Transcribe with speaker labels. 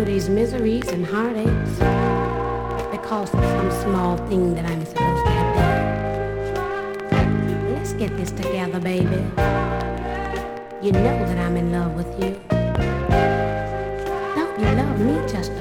Speaker 1: through these miseries and heartaches because of some small thing that I'm supposed to have done. Let's get this together, baby. You know that I'm in love with you. Don't you love me just